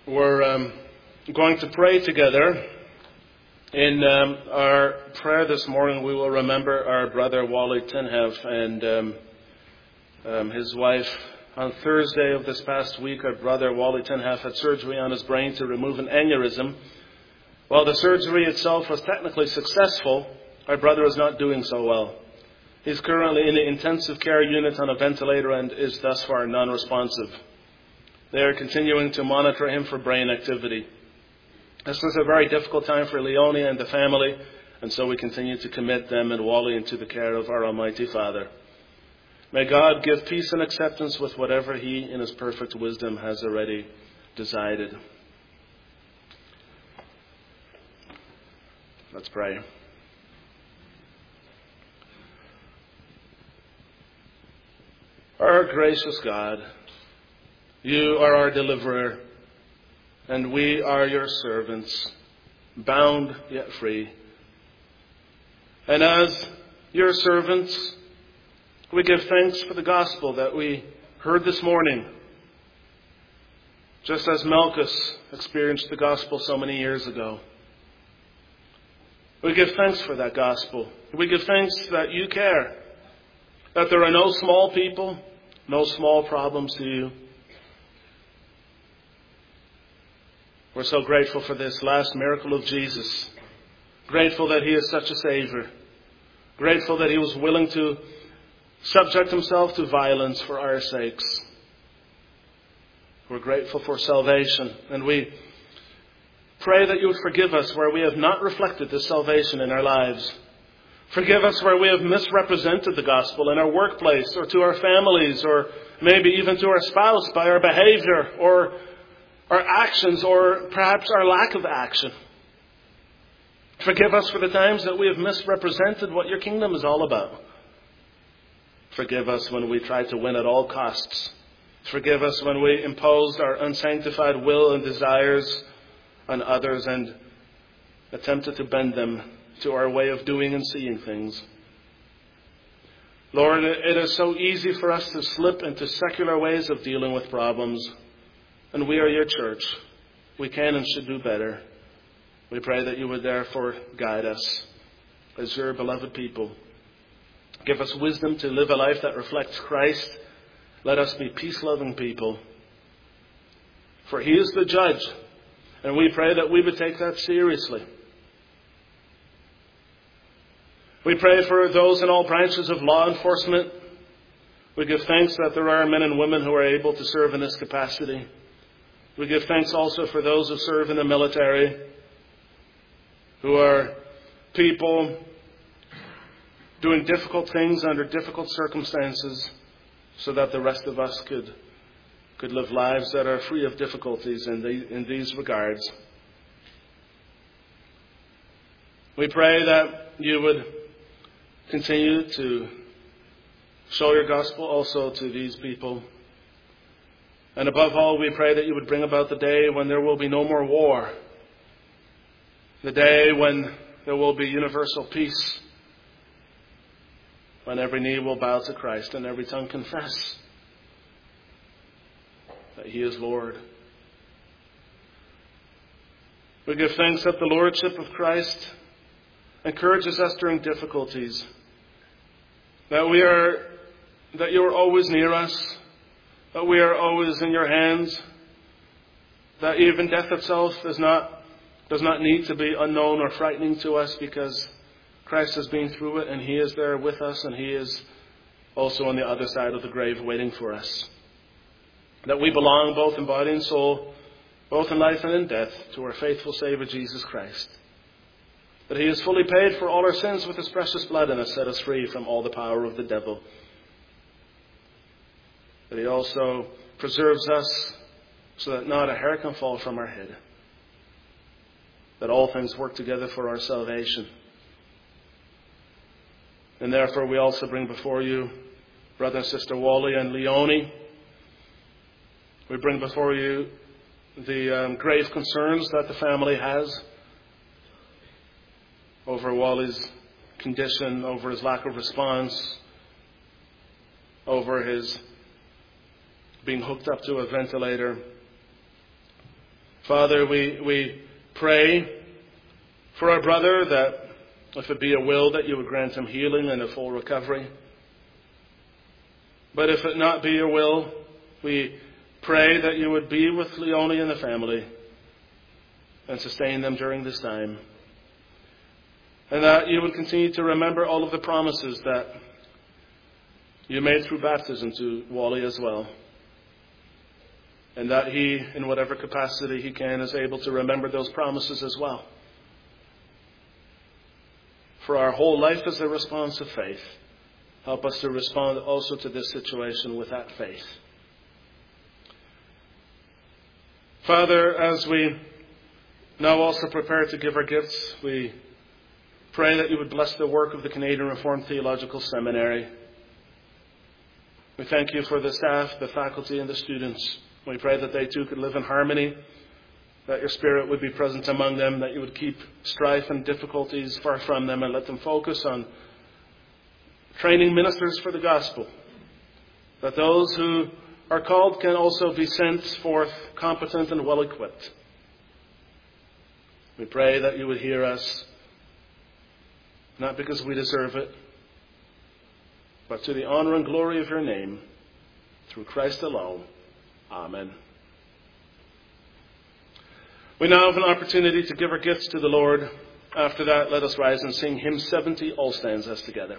we're um, going to pray together. In um, our prayer this morning, we will remember our brother Wally Tinhev and um, um, his wife. On Thursday of this past week, our brother Wally Tinhev had surgery on his brain to remove an aneurysm. While the surgery itself was technically successful, our brother is not doing so well. He's currently in the intensive care unit on a ventilator and is thus far non-responsive. They are continuing to monitor him for brain activity. This was a very difficult time for Leone and the family, and so we continue to commit them and Wally into the care of our Almighty Father. May God give peace and acceptance with whatever He, in His perfect wisdom, has already decided. Let's pray. Our gracious God, You are our deliverer, and we are Your servants, bound yet free. And as Your servants, we give thanks for the gospel that we heard this morning, just as Malchus experienced the gospel so many years ago. We give thanks for that gospel. We give thanks that You care, that there are no small people, no small problems to You. We're so grateful for this last miracle of Jesus. Grateful that He is such a Savior. Grateful that He was willing to subject Himself to violence for our sakes. We're grateful for salvation, and we pray that You would forgive us where we have not reflected this salvation in our lives. Forgive us where we have misrepresented the gospel in our workplace or to our families or maybe even to our spouse by our behavior or our actions or perhaps our lack of action. Forgive us for the times that we have misrepresented what Your kingdom is all about. Forgive us when we try to win at all costs. Forgive us when we imposed our unsanctified will and desires on others and attempted to bend them to our way of doing and seeing things. Lord, it is so easy for us to slip into secular ways of dealing with problems. And we are Your church. We can and should do better. We pray that You would therefore guide us as Your beloved people. Give us wisdom to live a life that reflects Christ. Let us be peace-loving people. For He is the judge. And we pray that we would take that seriously. We pray for those in all branches of law enforcement. We give thanks that there are men and women who are able to serve in this capacity. We give thanks also for those who serve in the military, who are people doing difficult things under difficult circumstances so that the rest of us could, could live lives that are free of difficulties in, the, in these regards. We pray that You would continue to show Your gospel also to these people. And above all, we pray that You would bring about the day when there will be no more war. The day when there will be universal peace. When every knee will bow to Christ and every tongue confess that He is Lord. We give thanks that the Lordship of Christ encourages us during difficulties. That we are, that You are always near us. That we are always in Your hands. That even death itself does not, does not need to be unknown or frightening to us because Christ has been through it and He is there with us and He is also on the other side of the grave waiting for us. That we belong both in body and soul, both in life and in death, to our faithful Savior Jesus Christ. That He has fully paid for all our sins with His precious blood and has set us free from all the power of the devil. That He also preserves us so that not a hair can fall from our head. That all things work together for our salvation. And therefore we also bring before You Brother and Sister Wally and Leone. We bring before You the um, grave concerns that the family has over Wally's condition, over his lack of response, over his being hooked up to a ventilator. Father, we, we pray for our brother that if it be a will that you would grant him healing and a full recovery. But if it not be your will, we pray that you would be with Leone and the family and sustain them during this time. And that you would continue to remember all of the promises that you made through baptism to Wally as well. And that he, in whatever capacity he can, is able to remember those promises as well. For our whole life is a response of faith. Help us to respond also to this situation with that faith. Father, as we now also prepare to give our gifts, we pray that you would bless the work of the Canadian Reformed Theological Seminary. We thank you for the staff, the faculty, and the students. We pray that they too could live in harmony, that your Spirit would be present among them, that you would keep strife and difficulties far from them and let them focus on training ministers for the gospel, that those who are called can also be sent forth competent and well-equipped. We pray that you would hear us, not because we deserve it, but to the honor and glory of your name, through Christ alone. Amen. We now have an opportunity to give our gifts to the Lord. After that, let us rise and sing hymn seventy, All Stanzas together.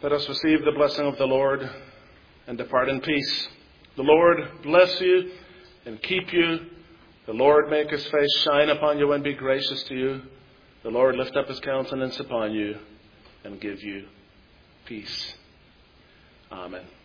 Let us receive the blessing of the Lord and depart in peace. The Lord bless you and keep you. The Lord make his face shine upon you and be gracious to you. The Lord lift up his countenance upon you and give you peace. Amen.